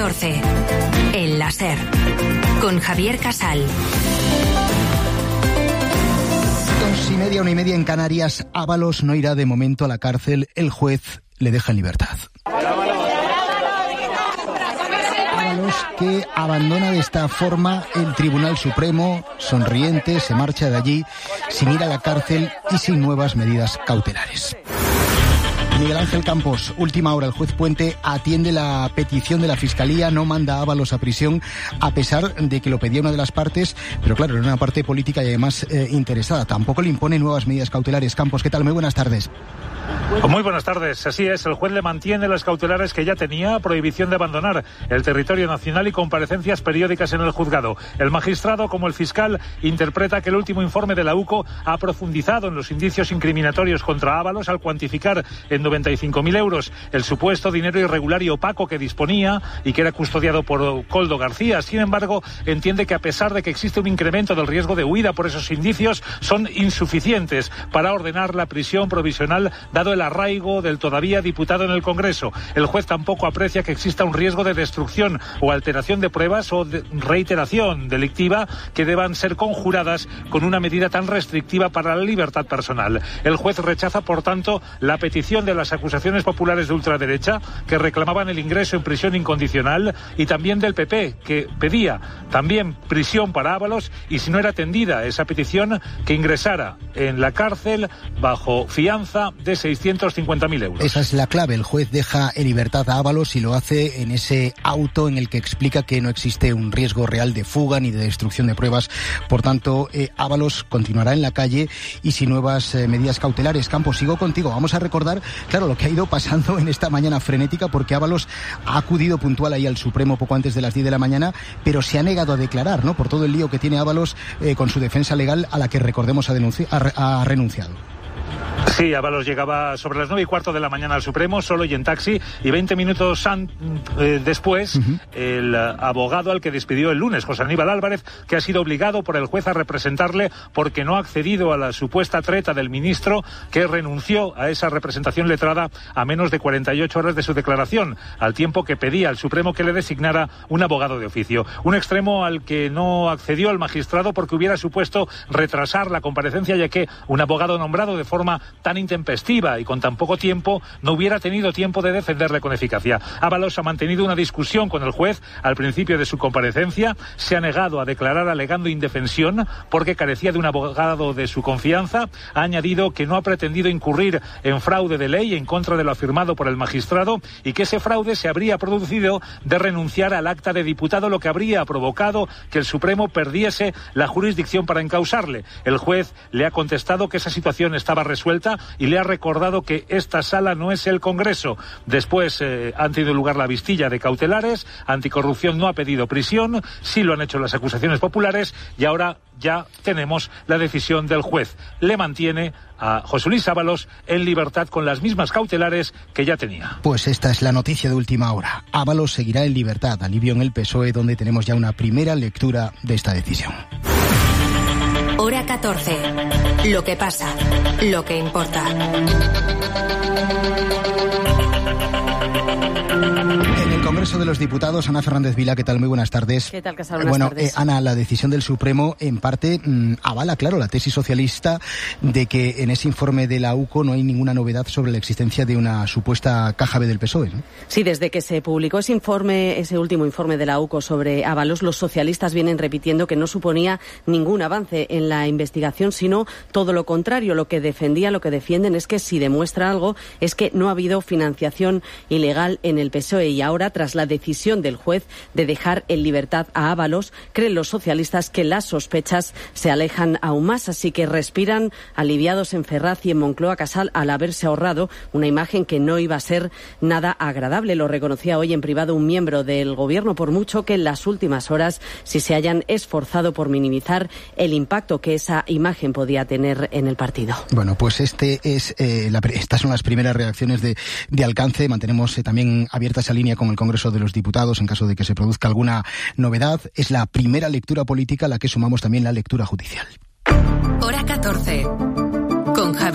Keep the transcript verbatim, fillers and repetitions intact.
catorce. El láser. Con Javier Casal. Dos y media, una y media en Canarias. Ábalos no irá de momento a la cárcel. El juez le deja en libertad. Ábalos, que abandona de esta forma el Tribunal Supremo, sonriente, se marcha de allí sin ir a la cárcel y sin nuevas medidas cautelares. Miguel Ángel Campos, última hora. El juez Puente atiende la petición de la Fiscalía, no manda a Ábalos a prisión, a pesar de que lo pedía una de las partes, pero claro, era una parte política y además eh, interesada. Tampoco le impone nuevas medidas cautelares. Campos, ¿qué tal? Muy buenas tardes. Muy buenas tardes. Así es, el juez le mantiene las cautelares que ya tenía, prohibición de abandonar el territorio nacional y comparecencias periódicas en el juzgado. El magistrado, como el fiscal, interpreta que el último informe de la U C O ha profundizado en los indicios incriminatorios contra Ábalos al cuantificar en noventa y cinco mil euros el supuesto dinero irregular y opaco que disponía y que era custodiado por Koldo García. Sin embargo, entiende que a pesar de que existe un incremento del riesgo de huida por esos indicios, son insuficientes para ordenar la prisión provisional dado el arraigo del todavía diputado en el Congreso. El juez tampoco aprecia que exista un riesgo de destrucción o alteración de pruebas o de reiteración delictiva que deban ser conjuradas con una medida tan restrictiva para la libertad personal. El juez rechaza, por tanto, la petición de las acusaciones populares de ultraderecha que reclamaban el ingreso en prisión incondicional y también del P P, que pedía también prisión para Ábalos y, si no era atendida esa petición, que ingresara en la cárcel bajo fianza de seiscientos cincuenta mil euros. Esa es la clave. El juez deja en libertad a Ábalos y lo hace en ese auto en el que explica que no existe un riesgo real de fuga ni de destrucción de pruebas. Por tanto, eh, Ábalos continuará en la calle y sin nuevas eh, medidas cautelares. Campos, sigo contigo. Vamos a recordar, claro, lo que ha ido pasando en esta mañana frenética, porque Ábalos ha acudido puntual ahí al Supremo poco antes de las diez de la mañana, pero se ha negado a declarar, ¿no? Por todo el lío que tiene Ábalos eh, con su defensa legal, a la que, recordemos, ha, denunci- ha, ha renunciado. Sí, Ábalos llegaba sobre las nueve y cuarto de la mañana al Supremo, solo y en taxi, y veinte minutos an- eh, después, uh-huh. el uh, abogado al que despidió el lunes, José Aníbal Álvarez, que ha sido obligado por el juez a representarle porque no ha accedido a la supuesta treta del ministro, que renunció a esa representación letrada a menos de cuarenta y ocho horas de su declaración, al tiempo que pedía al Supremo que le designara un abogado de oficio. Un extremo al que no accedió el magistrado porque hubiera supuesto retrasar la comparecencia, ya que un abogado nombrado de forma tan intempestiva y con tan poco tiempo no hubiera tenido tiempo de defenderle con eficacia. Ábalos ha mantenido una discusión con el juez al principio de su comparecencia, se ha negado a declarar alegando indefensión porque carecía de un abogado de su confianza, ha añadido que no ha pretendido incurrir en fraude de ley en contra de lo afirmado por el magistrado y que ese fraude se habría producido de renunciar al acta de diputado, lo que habría provocado que el Supremo perdiese la jurisdicción para encausarle. El juez le ha contestado que esa situación estaba resuelta y le ha recordado que esta sala no es el Congreso. Después eh, han tenido lugar la vistilla de cautelares, Anticorrupción no ha pedido prisión, sí lo han hecho las acusaciones populares y ahora ya tenemos la decisión del juez. Le mantiene a José Luis Ábalos en libertad con las mismas cautelares que ya tenía. Pues esta es la noticia de última hora. Ábalos seguirá en libertad, alivio en el P S O E, donde tenemos ya una primera lectura de esta decisión. Hora catorce. Lo que pasa, lo que importa. En el Congreso de los Diputados, Ana Fernández Vila, ¿qué tal? Muy buenas tardes. ¿Qué tal, Casal? Buenas bueno, tardes. Eh, Ana, la decisión del Supremo en parte mmm, avala, claro, la tesis socialista de que en ese informe de la U C O no hay ninguna novedad sobre la existencia de una supuesta caja B del P S O E, ¿no? Sí, desde que se publicó ese informe, ese último informe de la U C O sobre Ábalos, los socialistas vienen repitiendo que no suponía ningún avance en la investigación, sino todo lo contrario. Lo que defendían, lo que defienden es que si demuestra algo es que no ha habido financiación ilegal en el P S O E, y ahora, tras la decisión del juez de dejar en libertad a Ábalos, creen los socialistas que las sospechas se alejan aún más, así que respiran aliviados en Ferraz y en Moncloa, Casal, al haberse ahorrado una imagen que no iba a ser nada agradable. Lo reconocía hoy en privado un miembro del Gobierno, por mucho que en las últimas horas sí se hayan esforzado por minimizar el impacto que esa imagen podía tener en el partido. Bueno, pues este es eh, la, estas son las primeras reacciones de, de alcance. Mantenemos eh, también abierta esa línea con el Congreso de los Diputados en caso de que se produzca alguna novedad. Es la primera lectura política a la que sumamos también la lectura judicial. Hora catorce. Con Javier